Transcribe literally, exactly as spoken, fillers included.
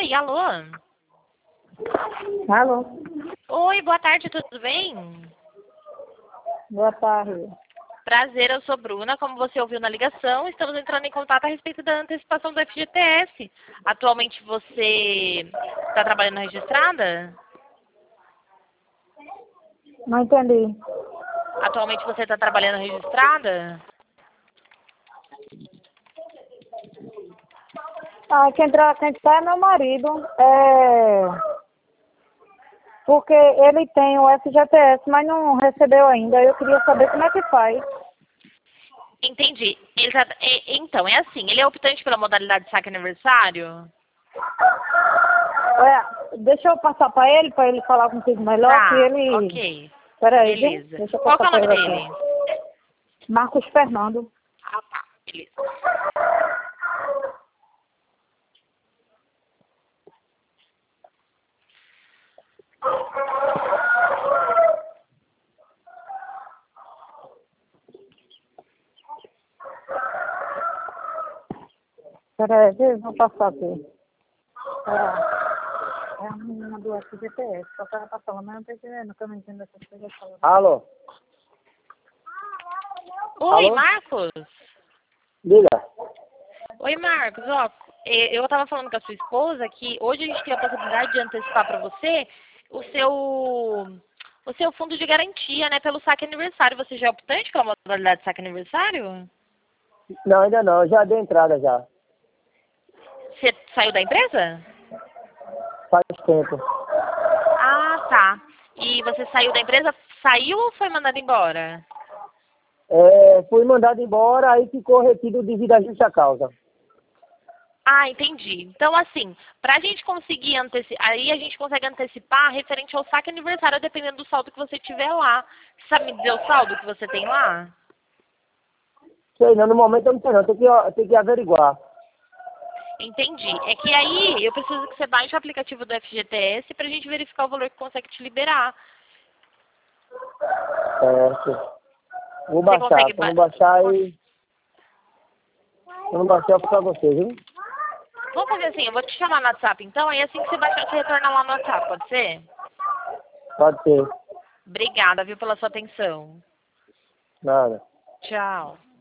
Oi, alô? Alô? Oi, boa tarde, tudo bem? Boa tarde. Prazer, eu sou Bruna. Como você ouviu na ligação, estamos entrando em contato a respeito da antecipação do F G T S. Atualmente você está trabalhando registrada? Não entendi. Atualmente você está trabalhando registrada? Ah, quem tra- quem está é meu marido. É... Porque ele tem o F G T S, mas não recebeu ainda. Eu queria saber como é que faz. Entendi. Ele tá- é- então, é assim, ele é optante pela modalidade saque aniversário? Olha, deixa eu passar para ele, para ele falar contigo melhor, Tá, que ele... ok. Peraí, viu? Beleza. Deixa eu Qual que é passar o nome para ele dele? aqui. Marcos Fernando. Ah, tá. Beleza. Peraí, viu? Vou passar aqui. É, é a menina do F G T S. Só que ela tá falando, mas eu não tô entendendo, que eu não entendo essas coisas falando. Alô? Oi, Alô? Marcos? Diga. Oi, Marcos. Ó, eh, eu estava falando com a sua esposa que hoje a gente tem a possibilidade de antecipar para você o seu, o seu fundo de garantia, né, pelo saque aniversário. Você já é optante pela modalidade saque aniversário? Não, ainda não. Eu já dei entrada já. Você saiu da empresa? Faz tempo. Ah, tá. E você saiu da empresa, saiu ou foi mandado embora? É, fui mandado embora, aí ficou retido devido à justa causa. Ah, entendi. Então, assim, para a gente conseguir antecipar, aí a gente consegue antecipar referente ao saque aniversário, dependendo do saldo que você tiver lá. Você sabe me dizer o saldo que você tem lá? Sei não, no momento eu não sei não. Tem que, ó, tem que averiguar. Entendi. É que aí eu preciso que você baixe o aplicativo do F G T S para a gente verificar o valor que consegue te liberar. Certo. Vou Você baixar. consegue... Quando Ba... baixar aí... Quando baixar eu vou pra você, viu? Vamos fazer assim, eu vou te chamar no WhatsApp, então, aí assim que você baixar, você retorna lá no WhatsApp, pode ser? Pode ser. Obrigada, viu, pela sua atenção. Nada. Tchau.